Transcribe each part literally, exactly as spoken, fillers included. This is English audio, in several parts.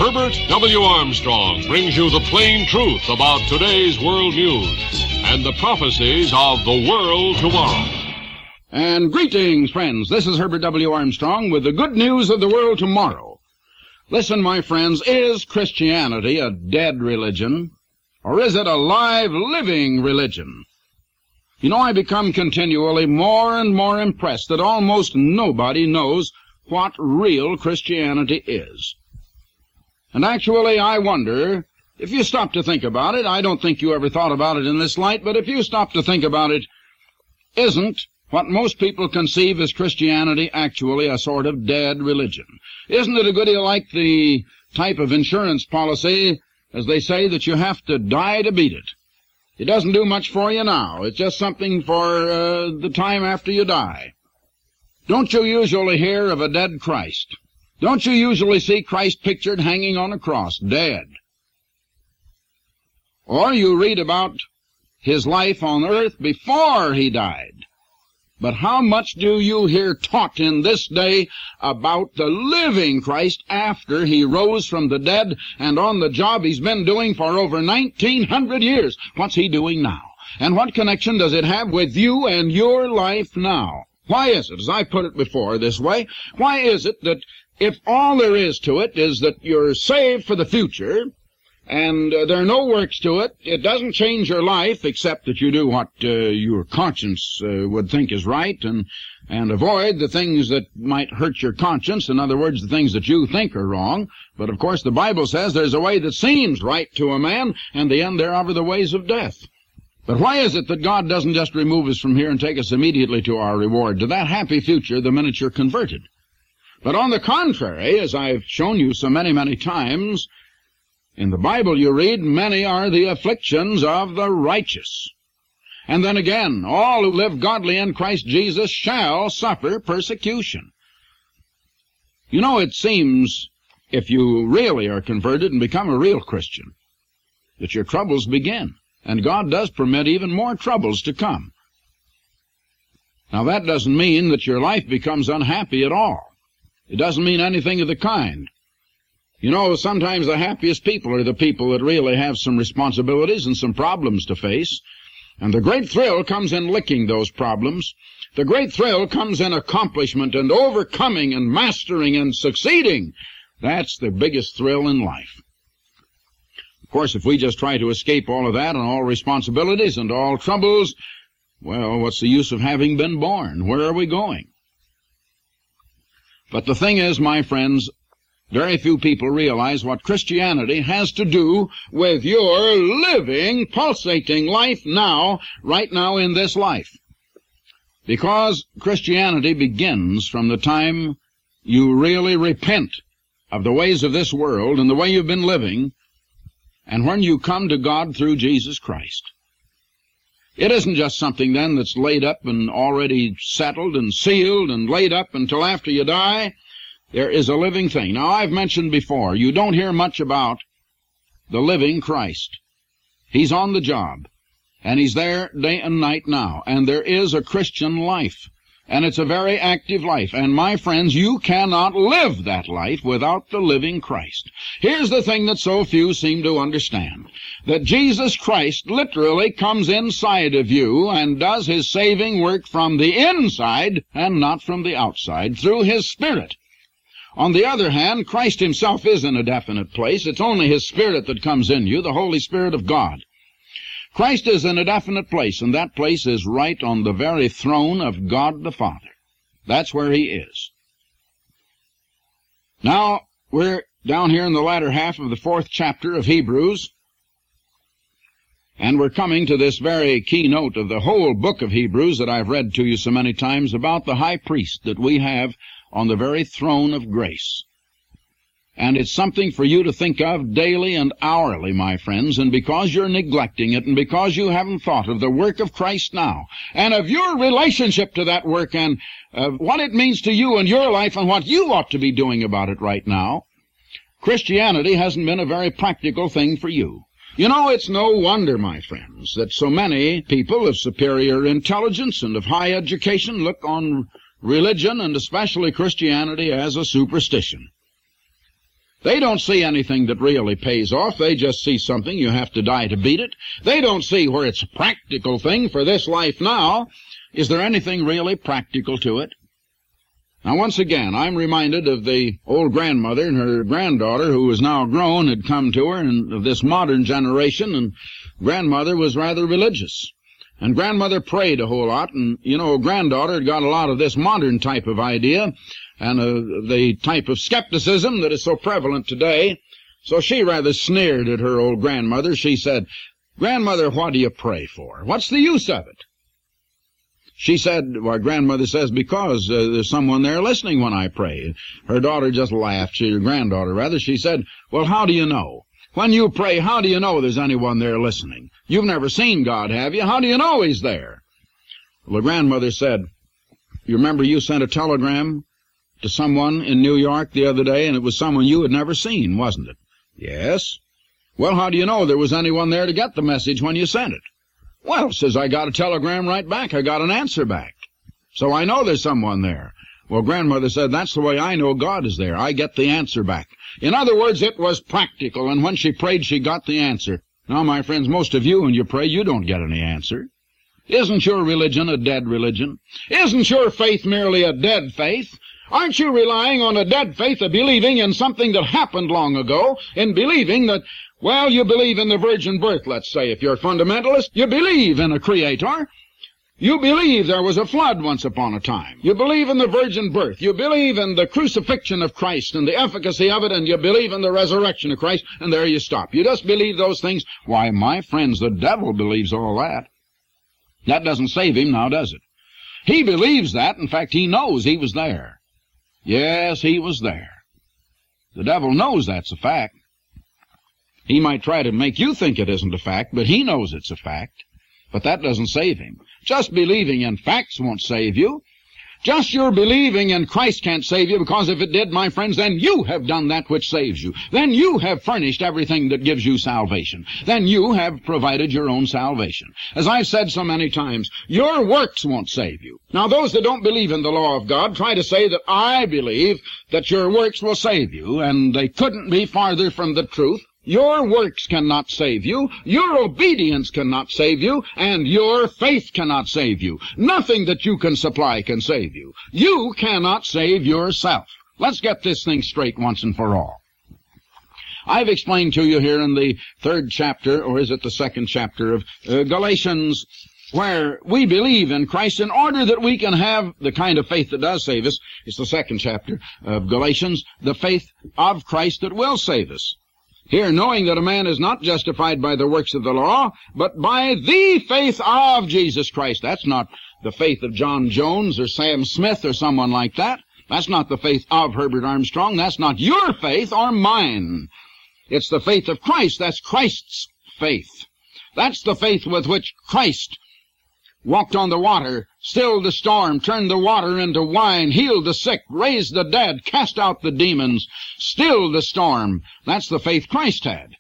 Herbert W. Armstrong brings you the plain truth about today's world news and the prophecies of the world tomorrow. And greetings, friends. This is Herbert W. Armstrong with the good news of the world tomorrow. Listen, my friends, is Christianity a dead religion, or is it a live, living religion? You know, I become continually more and more impressed that almost nobody knows what real Christianity is. And actually, I wonder, if you stop to think about it, I don't think you ever thought about it in this light, but if you stop to think about it, isn't what most people conceive as Christianity actually a sort of dead religion? Isn't it a good deal like the type of insurance policy, as they say, that you have to die to beat it? It doesn't do much for you now. It's just something for uh, the time after you die. Don't you usually hear of a dead Christ? Don't you usually see Christ pictured hanging on a cross, dead? Or you read about his life on earth before he died. But how much do you hear taught in this day about the living Christ after he rose from the dead and on the job he's been doing for over nineteen hundred years? What's he doing now? And what connection does it have with you and your life now? Why is it, as I put it before this way, why is it that if all there is to it is that you're saved for the future, and uh, there are no works to it, it doesn't change your life except that you do what uh, your conscience uh, would think is right, and, and avoid the things that might hurt your conscience, in other words, the things that you think are wrong. But of course the Bible says there's a way that seems right to a man, and the end thereof are the ways of death. But why is it that God doesn't just remove us from here and take us immediately to our reward, to that happy future the minute you're converted? But on the contrary, as I've shown you so many, many times, in the Bible you read, many are the afflictions of the righteous. And then again, all who live godly in Christ Jesus shall suffer persecution. You know, it seems, if you really are converted and become a real Christian, that your troubles begin. And God does permit even more troubles to come. Now, that doesn't mean that your life becomes unhappy at all. It doesn't mean anything of the kind. You know, sometimes the happiest people are the people that really have some responsibilities and some problems to face. And the great thrill comes in licking those problems. The great thrill comes in accomplishment and overcoming and mastering and succeeding. That's the biggest thrill in life. Of course, if we just try to escape all of that and all responsibilities and all troubles, well, what's the use of having been born? Where are we going? But the thing is, my friends, very few people realize what Christianity has to do with your living, pulsating life now, right now in this life. Because Christianity begins from the time you really repent of the ways of this world and the way you've been living, and when you come to God through Jesus Christ. It isn't just something then that's laid up and already settled and sealed and laid up until after you die. There is a living thing. Now, I've mentioned before, you don't hear much about the living Christ. He's on the job, and he's there day and night now, and there is a Christian life. And it's a very active life. And my friends, you cannot live that life without the living Christ. Here's the thing that so few seem to understand. That Jesus Christ literally comes inside of you and does his saving work from the inside and not from the outside through his Spirit. On the other hand, Christ himself is in a definite place. It's only his Spirit that comes in you, the Holy Spirit of God. Christ is in a definite place, and that place is right on the very throne of God the Father. That's where he is. Now, we're down here in the latter half of the fourth chapter of Hebrews, and we're coming to this very keynote of the whole book of Hebrews that I've read to you so many times about the high priest that we have on the very throne of grace. And it's something for you to think of daily and hourly, my friends, and because you're neglecting it, and because you haven't thought of the work of Christ now, and of your relationship to that work, and of what it means to you and your life, and what you ought to be doing about it right now, Christianity hasn't been a very practical thing for you. You know, it's no wonder, my friends, that so many people of superior intelligence and of high education look on religion, and especially Christianity, as a superstition. They don't see anything that really pays off. They just see something you have to die to beat it. They don't see where it's a practical thing for this life now. Is there anything really practical to it? Now, once again, I'm reminded of the old grandmother and her granddaughter, who was now grown, had come to her, and of this modern generation, and grandmother was rather religious. And grandmother prayed a whole lot, and, you know, granddaughter had got a lot of this modern type of idea, and uh, the type of skepticism that is so prevalent today. So she rather sneered at her old grandmother. She said, "Grandmother, what do you pray for? What's the use of it?" She said, well, grandmother says, because uh, there's someone there listening when I pray. Her daughter just laughed, she, her granddaughter rather. She said, well, how do you know? When you pray, how do you know there's anyone there listening? You've never seen God, have you? How do you know He's there? Well, the grandmother said, you remember you sent a telegram to someone in New York the other day, and it was someone you had never seen, wasn't it? Yes. Well, how do you know there was anyone there to get the message when you sent it? Well, says, I got a telegram right back. I got an answer back. So I know there's someone there. Well, grandmother said, that's the way I know God is there. I get the answer back. In other words, it was practical, and when she prayed, she got the answer. Now, my friends, most of you, when you pray, you don't get any answer. Isn't your religion a dead religion? Isn't your faith merely a dead faith? Aren't you relying on a dead faith of believing in something that happened long ago, in believing that, well, you believe in the virgin birth, let's say. If you're a fundamentalist, you believe in a creator. You believe there was a flood once upon a time. You believe in the virgin birth. You believe in the crucifixion of Christ and the efficacy of it, and you believe in the resurrection of Christ, and there you stop. You just believe those things. Why, my friends, the devil believes all that. That doesn't save him now, does it? He believes that. In fact, he knows he was there. Yes, he was there. The devil knows that's a fact. He might try to make you think it isn't a fact, but he knows it's a fact. But that doesn't save him. Just believing in facts won't save you. Just your believing in Christ can't save you, because if it did, my friends, then you have done that which saves you. Then you have furnished everything that gives you salvation. Then you have provided your own salvation. As I've said so many times, your works won't save you. Now, those that don't believe in the law of God try to say that I believe that your works will save you, and they couldn't be farther from the truth. Your works cannot save you, your obedience cannot save you, and your faith cannot save you. Nothing that you can supply can save you. You cannot save yourself. Let's get this thing straight once and for all. I've explained to you here in the third chapter, or is it the second chapter of uh, Galatians, where we believe in Christ in order that we can have the kind of faith that does save us. It's the second chapter of Galatians, the faith of Christ that will save us. Here, knowing that a man is not justified by the works of the law, but by the faith of Jesus Christ. That's not the faith of John Jones or Sam Smith or someone like that. That's not the faith of Herbert Armstrong. That's not your faith or mine. It's the faith of Christ. That's Christ's faith. That's the faith with which Christ walked on the water, stilled the storm, turned the water into wine, healed the sick, raised the dead, cast out the demons, stilled the storm. That's the faith Christ had.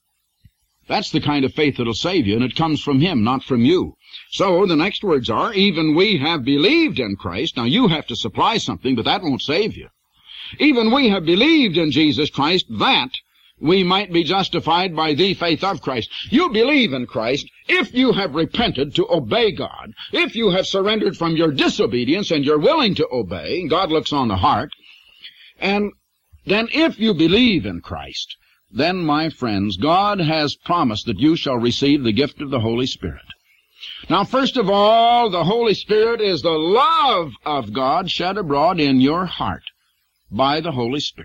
That's the kind of faith that'll save you, and it comes from Him, not from you. So the next words are, even we have believed in Christ. Now you have to supply something, but that won't save you. Even we have believed in Jesus Christ, that we might be justified by the faith of Christ. You believe in Christ if you have repented to obey God, if you have surrendered from your disobedience and you're willing to obey. God looks on the heart. And then if you believe in Christ, then, my friends, God has promised that you shall receive the gift of the Holy Spirit. Now, first of all, the Holy Spirit is the love of God shed abroad in your heart by the Holy Spirit.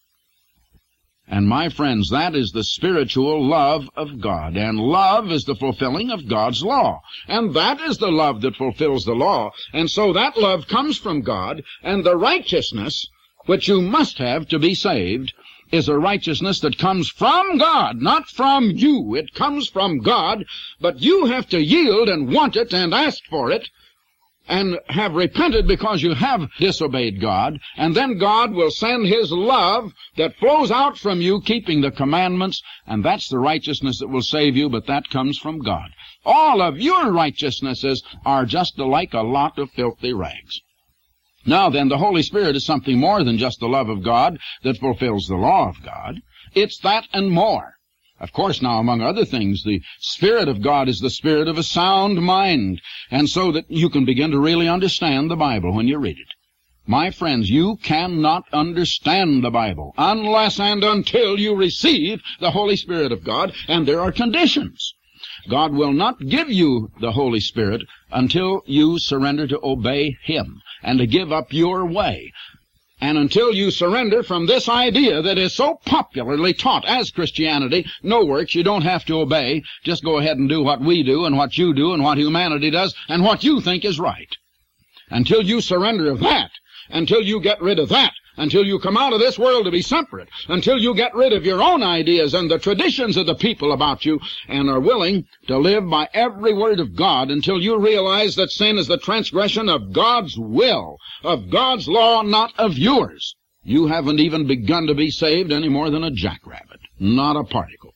And my friends, that is the spiritual love of God. And love is the fulfilling of God's law. And that is the love that fulfills the law. And so that love comes from God. And the righteousness which you must have to be saved is a righteousness that comes from God, not from you. It comes from God, but you have to yield and want it and ask for it, and have repented because you have disobeyed God, and then God will send His love that flows out from you keeping the commandments, and that's the righteousness that will save you, but that comes from God. All of your righteousnesses are just like a lot of filthy rags. Now then, the Holy Spirit is something more than just the love of God that fulfills the law of God. It's that and more. Of course, now, among other things, the Spirit of God is the spirit of a sound mind, and so that you can begin to really understand the Bible when you read it. My friends, you cannot understand the Bible unless and until you receive the Holy Spirit of God, and there are conditions. God will not give you the Holy Spirit until you surrender to obey Him and to give up your way. And until you surrender from this idea that is so popularly taught as Christianity, no works, you don't have to obey, just go ahead and do what we do and what you do and what humanity does and what you think is right. Until you surrender of that, until you get rid of that, until you come out of this world to be separate, until you get rid of your own ideas and the traditions of the people about you and are willing to live by every word of God, until you realize that sin is the transgression of God's will, of God's law, not of yours, you haven't even begun to be saved any more than a jackrabbit. Not a particle.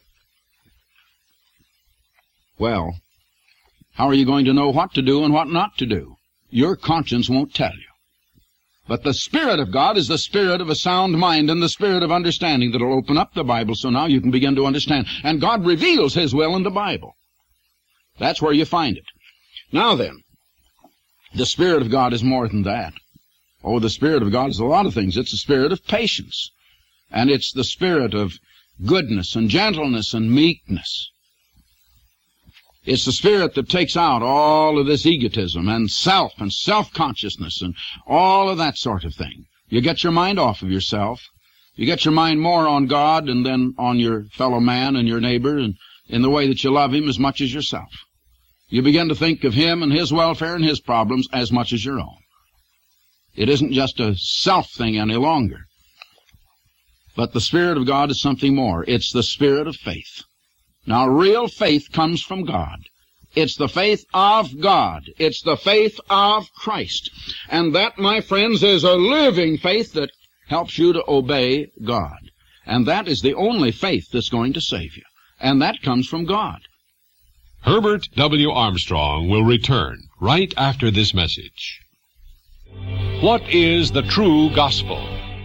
Well, how are you going to know what to do and what not to do? Your conscience won't tell you. But the Spirit of God is the spirit of a sound mind and the spirit of understanding that will open up the Bible so now you can begin to understand. And God reveals His will in the Bible. That's where you find it. Now then, the Spirit of God is more than that. Oh, the Spirit of God is a lot of things. It's the spirit of patience. And it's the spirit of goodness and gentleness and meekness. It's the spirit that takes out all of this egotism and self and self-consciousness and all of that sort of thing. You get your mind off of yourself. You get your mind more on God and then on your fellow man and your neighbor and in the way that you love Him as much as yourself. You begin to think of Him and His welfare and His problems as much as your own. It isn't just a self thing any longer. But the Spirit of God is something more. It's the spirit of faith. Now, real faith comes from God. It's the faith of God. It's the faith of Christ. And that, my friends, is a living faith that helps you to obey God. And that is the only faith that's going to save you. And that comes from God. Herbert W. Armstrong will return right after this message. What is the true gospel?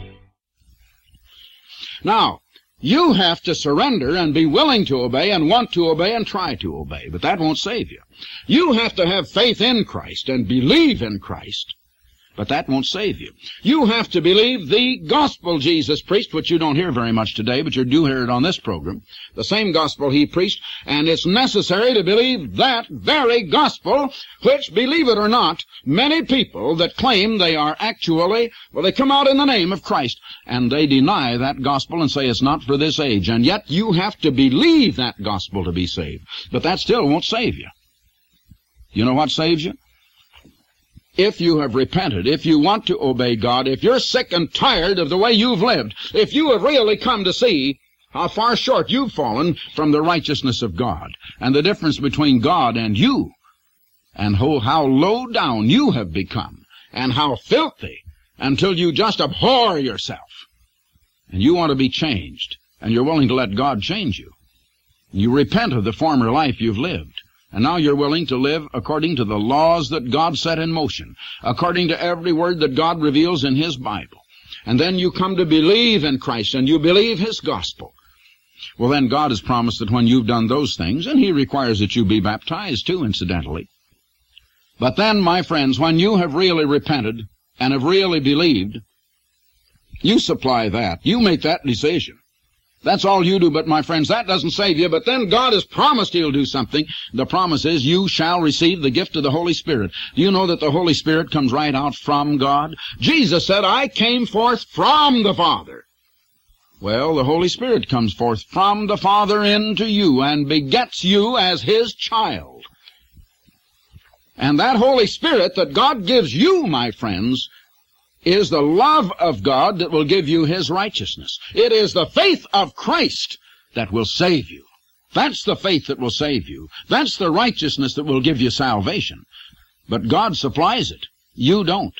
Now, you have to surrender and be willing to obey and want to obey and try to obey, but that won't save you. You have to have faith in Christ and believe in Christ, but that won't save you. You have to believe the gospel Jesus preached, which you don't hear very much today, but you do hear it on this program, the same gospel He preached, and it's necessary to believe that very gospel, which, believe it or not, many people that claim they are actually, well, they come out in the name of Christ, and they deny that gospel and say it's not for this age, and yet you have to believe that gospel to be saved. But that still won't save you. You know what saves you? If you have repented, if you want to obey God, if you're sick and tired of the way you've lived, if you have really come to see how far short you've fallen from the righteousness of God, and the difference between God and you, and how, how low down you have become, and how filthy, until you just abhor yourself, and you want to be changed, and you're willing to let God change you. You repent of the former life you've lived. And now you're willing to live according to the laws that God set in motion, according to every word that God reveals in His Bible. And then you come to believe in Christ, and you believe His gospel. Well, then God has promised that when you've done those things, and He requires that you be baptized too, incidentally. But then, my friends, when you have really repented and have really believed, you supply that. You make that decision. That's all you do, but my friends, that doesn't save you. But then God has promised He'll do something. The promise is you shall receive the gift of the Holy Spirit. Do you know that the Holy Spirit comes right out from God? Jesus said, I came forth from the Father. Well, the Holy Spirit comes forth from the Father into you and begets you as His child. And that Holy Spirit that God gives you, my friends, is the love of God that will give you His righteousness. It is the faith of Christ that will save you. That's the faith that will save you. That's the righteousness that will give you salvation. But God supplies it. You don't.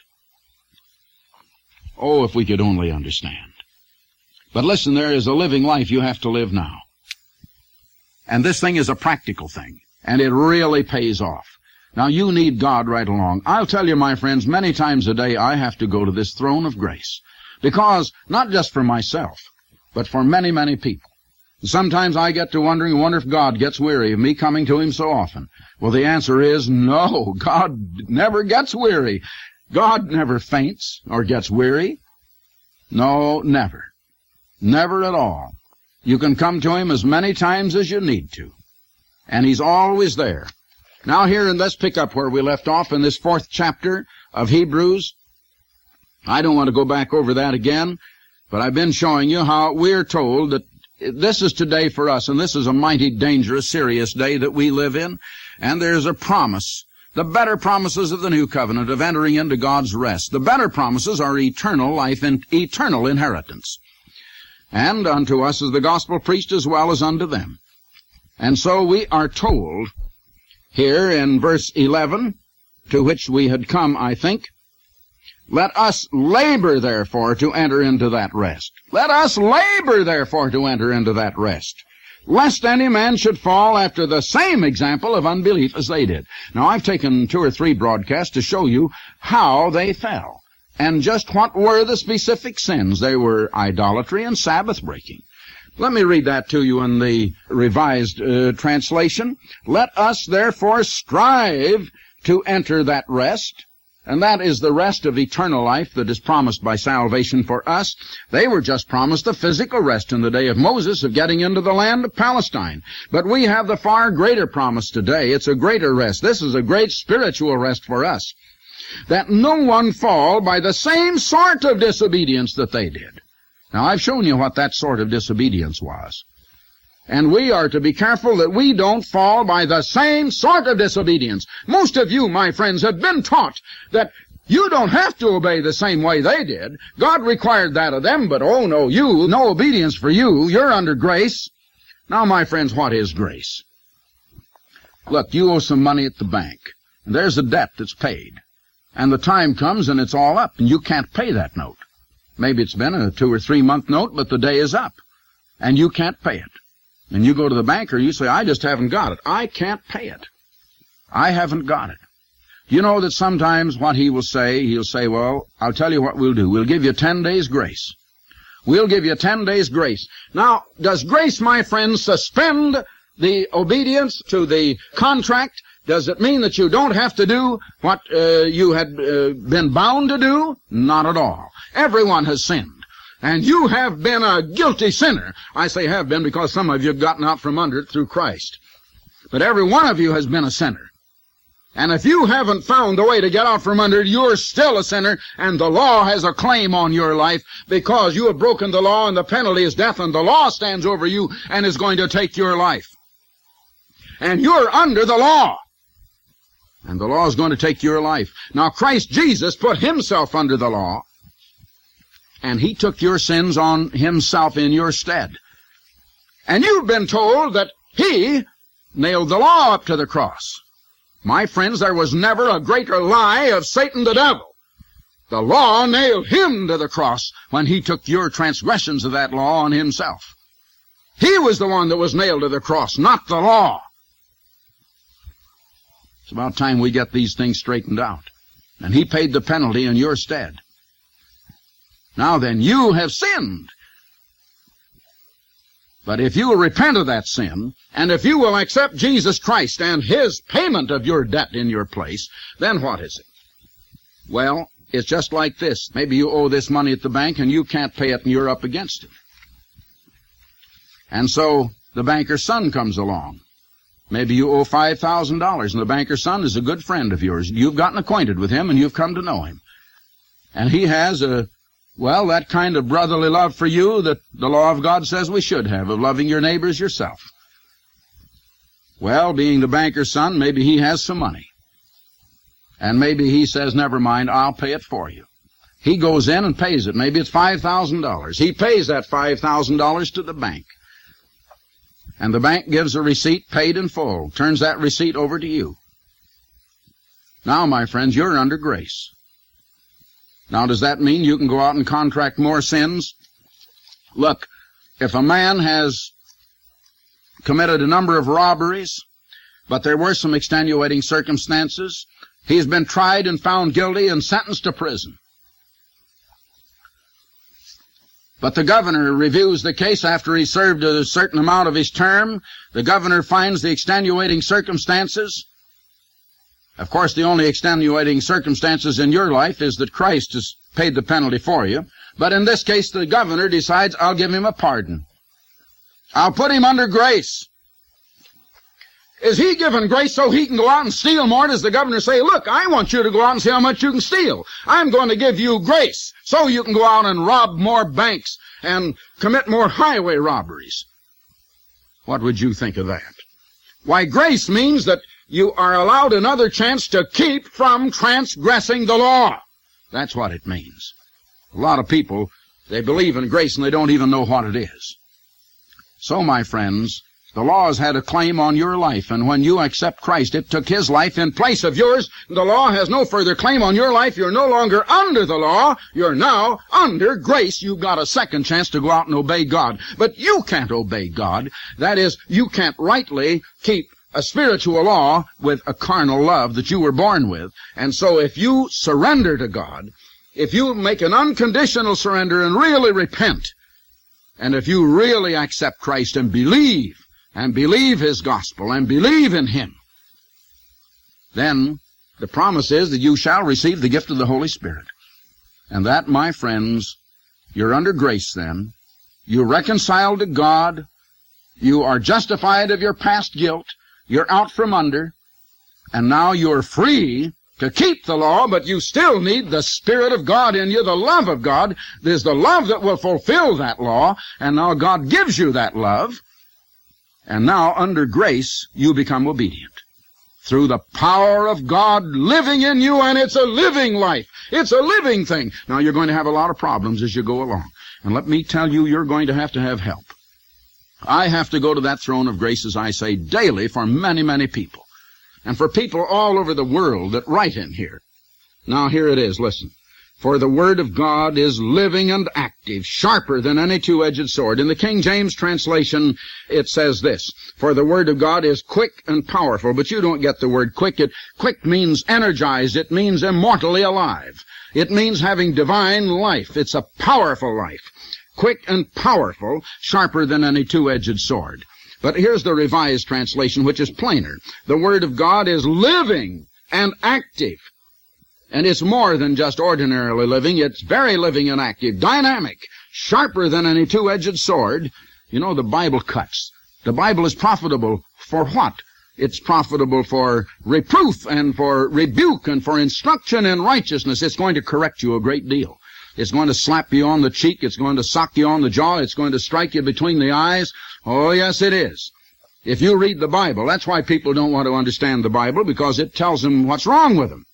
Oh, if we could only understand. But listen, there is a living life you have to live now. And this thing is a practical thing. And it really pays off. Now, you need God right along. I'll tell you, my friends, many times a day I have to go to this throne of grace. Because, not just for myself, but for many, many people. Sometimes I get to wondering, wonder if God gets weary of me coming to him so often. Well, the answer is no. God never gets weary. God never faints or gets weary. No, never. Never at all. You can come to him as many times as you need to. And he's always there. Now here, and let's pick up where we left off in this fourth chapter of Hebrews. I don't want to go back over that again, but I've been showing you how we're told that this is today for us, and this is a mighty dangerous, serious day that we live in, and there's a promise, the better promises of the new covenant of entering into God's rest. The better promises are eternal life and eternal inheritance. And unto us is the gospel preached as well as unto them. And so we are told here in verse eleven, to which we had come, I think, let us labor, therefore, to enter into that rest. Let us labor, therefore, to enter into that rest, lest any man should fall after the same example of unbelief as they did. Now, I've taken two or three broadcasts to show you how they fell, and just what were the specific sins. They were idolatry and Sabbath breaking. Let me read that to you in the Revised uh, Translation. Let us, therefore, strive to enter that rest, and that is the rest of eternal life that is promised by salvation for us. They were just promised the physical rest in the day of Moses of getting into the land of Palestine. But we have the far greater promise today. It's a greater rest. This is a great spiritual rest for us. That no one fall by the same sort of disobedience that they did. Now, I've shown you what that sort of disobedience was. And we are to be careful that we don't fall by the same sort of disobedience. Most of you, my friends, have been taught that you don't have to obey the same way they did. God required that of them, but oh no, you, no obedience for you. You're under grace. Now, my friends, what is grace? Look, you owe some money at the bank, and there's a debt that's paid. And the time comes and it's all up, and you can't pay that note. Maybe it's been a two or three month note, but the day is up, and you can't pay it. And you go to the banker, you say, I just haven't got it. I can't pay it. I haven't got it. Do you know that sometimes what he will say, he'll say, well, I'll tell you what we'll do. We'll give you ten days grace. We'll give you ten days grace. Now, does grace, my friends, suspend the obedience to the contract? Does it mean that you don't have to do what uh, you had uh, been bound to do? Not at all. Everyone has sinned. And you have been a guilty sinner. I say have been because some of you have gotten out from under it through Christ. But every one of you has been a sinner. And if you haven't found the way to get out from under it, you're still a sinner, and the law has a claim on your life because you have broken the law, and the penalty is death, and the law stands over you and is going to take your life. And you're under the law. And the law is going to take your life. Now, Christ Jesus put himself under the law, and he took your sins on himself in your stead. And you've been told that he nailed the law up to the cross. My friends, there was never a greater lie of Satan the devil. The law nailed him to the cross when he took your transgressions of that law on himself. He was the one that was nailed to the cross, not the law. It's about time we get these things straightened out. And he paid the penalty in your stead. Now then, you have sinned. But if you will repent of that sin, and if you will accept Jesus Christ and his payment of your debt in your place, then what is it? Well, it's just like this. Maybe you owe this money at the bank and you can't pay it and you're up against it. And so the banker's son comes along. Maybe you owe five thousand dollars and the banker's son is a good friend of yours. You've gotten acquainted with him and you've come to know him. And he has a Well, that kind of brotherly love for you that the law of God says we should have, of loving your neighbors yourself. Well, being the banker's son, maybe he has some money. And maybe he says, never mind, I'll pay it for you. He goes in and pays it. Maybe it's five thousand dollars. He pays that five thousand dollars to the bank. And the bank gives a receipt paid in full, turns that receipt over to you. Now, my friends, you're under grace. Now, does that mean you can go out and contract more sins? Look, if a man has committed a number of robberies, but there were some extenuating circumstances. He's been tried and found guilty and sentenced to prison. But the governor reviews the case after he served a certain amount of his term. The governor finds the extenuating circumstances. Of course, the only extenuating circumstances in your life is that Christ has paid the penalty for you. But in this case, the governor decides, I'll give him a pardon. I'll put him under grace. Is he given grace so he can go out and steal more? Does the governor say, look, I want you to go out and see how much you can steal. I'm going to give you grace so you can go out and rob more banks and commit more highway robberies? What would you think of that? Why, grace means that you are allowed another chance to keep from transgressing the law. That's what it means. A lot of people, they believe in grace and they don't even know what it is. So, my friends, the law has had a claim on your life, and when you accept Christ, it took his life in place of yours. The law has no further claim on your life. You're no longer under the law. You're now under grace. You've got a second chance to go out and obey God. But you can't obey God. That is, you can't rightly keep a spiritual law with a carnal love that you were born with. And so if you surrender to God, if you make an unconditional surrender and really repent, and if you really accept Christ and believe, and believe his gospel, and believe in him, then the promise is that you shall receive the gift of the Holy Spirit. And that, my friends, you're under grace then. You're reconciled to God. You are justified of your past guilt. You're out from under. And now you're free to keep the law, but you still need the Spirit of God in you, the love of God. There's the love that will fulfill that law, and now God gives you that love. And now, under grace, you become obedient. Through the power of God living in you, and it's a living life. It's a living thing. Now, you're going to have a lot of problems as you go along. And let me tell you, you're going to have to have help. I have to go to that throne of grace, as I say, daily for many, many people. And for people all over the world that write in here. Now, here it is, listen. For the Word of God is living and active, sharper than any two-edged sword. In the King James translation, it says this, for the Word of God is quick and powerful. But you don't get the word quick. It, quick means energized. It means immortally alive. It means having divine life. It's a powerful life. Quick and powerful, sharper than any two-edged sword. But here's the Revised translation, which is plainer. The Word of God is living and active. And it's more than just ordinarily living. It's very living and active, dynamic, sharper than any two-edged sword. You know, the Bible cuts. The Bible is profitable for what? It's profitable for reproof and for rebuke and for instruction in righteousness. It's going to correct you a great deal. It's going to slap you on the cheek. It's going to sock you on the jaw. It's going to strike you between the eyes. Oh, yes, it is. If you read the Bible, that's why people don't want to understand the Bible, because it tells them what's wrong with them.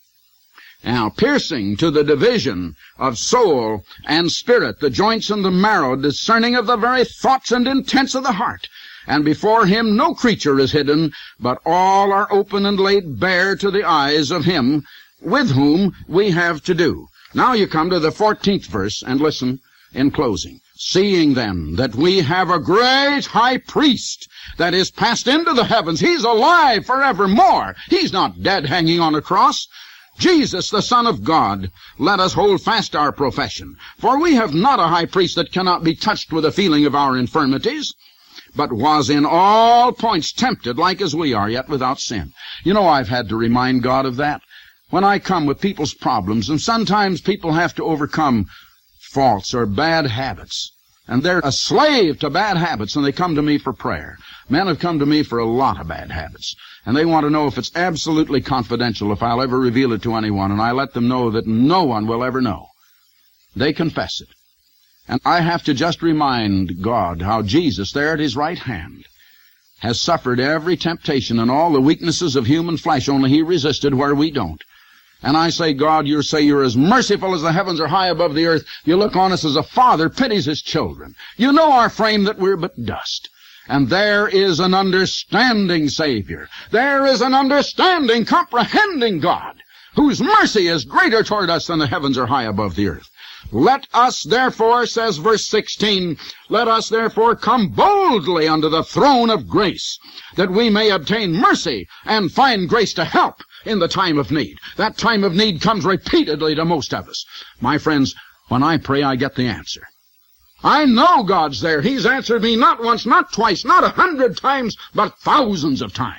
Now, piercing to the division of soul and spirit, the joints and the marrow, discerning of the very thoughts and intents of the heart. And before him no creature is hidden, but all are open and laid bare to the eyes of him with whom we have to do. Now you come to the fourteenth verse, and listen in closing. Seeing then that we have a great high priest that is passed into the heavens. He's alive forevermore. He's not dead hanging on a cross. Jesus, the Son of God, let us hold fast our profession. For we have not a high priest that cannot be touched with a feeling of our infirmities, but was in all points tempted like as we are, yet without sin. You know, I've had to remind God of that. When I come with people's problems, and sometimes people have to overcome faults or bad habits, and they're a slave to bad habits, and they come to me for prayer. Men have come to me for a lot of bad habits, and they want to know if it's absolutely confidential, if I'll ever reveal it to anyone, and I let them know that no one will ever know. They confess it. And I have to just remind God how Jesus, there at his right hand, has suffered every temptation and all the weaknesses of human flesh, only he resisted where we don't. And I say, God, you say you're as merciful as the heavens are high above the earth. You look on us as a father pities his children. You know our frame, that we're but dust. And there is an understanding Savior. There is an understanding, comprehending God, whose mercy is greater toward us than the heavens are high above the earth. Let us therefore, says verse sixteen, let us therefore come boldly unto the throne of grace, that we may obtain mercy and find grace to help in the time of need. That time of need comes repeatedly to most of us. My friends, when I pray, I get the answer. I know God's there. He's answered me not once, not twice, not a hundred times, but thousands of times.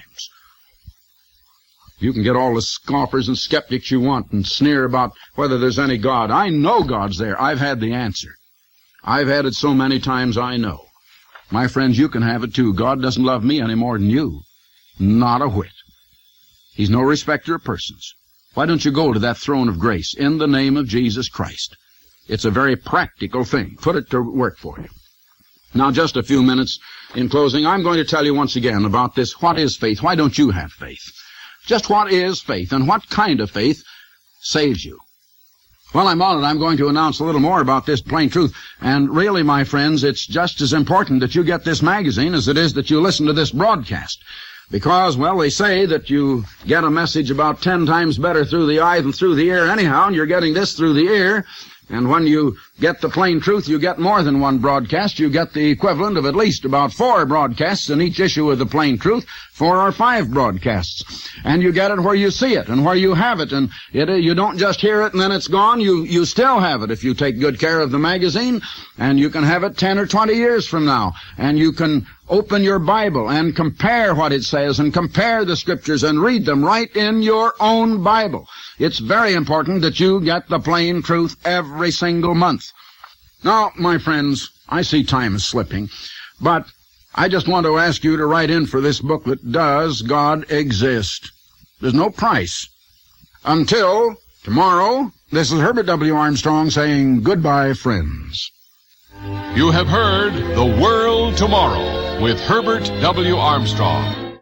You can get all the scoffers and skeptics you want and sneer about whether there's any God. I know God's there. I've had the answer. I've had it so many times I know. My friends, you can have it too. God doesn't love me any more than you. Not a whit. He's no respecter of persons. Why don't you go to that throne of grace in the name of Jesus Christ? It's a very practical thing. Put it to work for you. Now, just a few minutes in closing, I'm going to tell you once again about this. What is faith? Why don't you have faith? Just what is faith, and what kind of faith saves you? While I'm on it, I'm going to announce a little more about this plain truth. And really, my friends, it's just as important that you get this magazine as it is that you listen to this broadcast. Because, well, they say that you get a message about ten times better through the eye than through the ear anyhow, and you're getting this through the ear. And when you get the plain truth, you get more than one broadcast. You get the equivalent of at least about four broadcasts in each issue of the plain truth, four or five broadcasts. And you get it where you see it and where you have it. And it, you don't just hear it and then it's gone. You, you still have it if you take good care of the magazine. And you can have it ten or twenty years from now. And you can open your Bible and compare what it says and compare the Scriptures and read them right in your own Bible. It's very important that you get the plain truth every single month. Now, my friends, I see time is slipping, but I just want to ask you to write in for this booklet, Does God Exist? There's no price. Until tomorrow, this is Herbert W. Armstrong saying goodbye, friends. You have heard The World Tomorrow with Herbert W. Armstrong.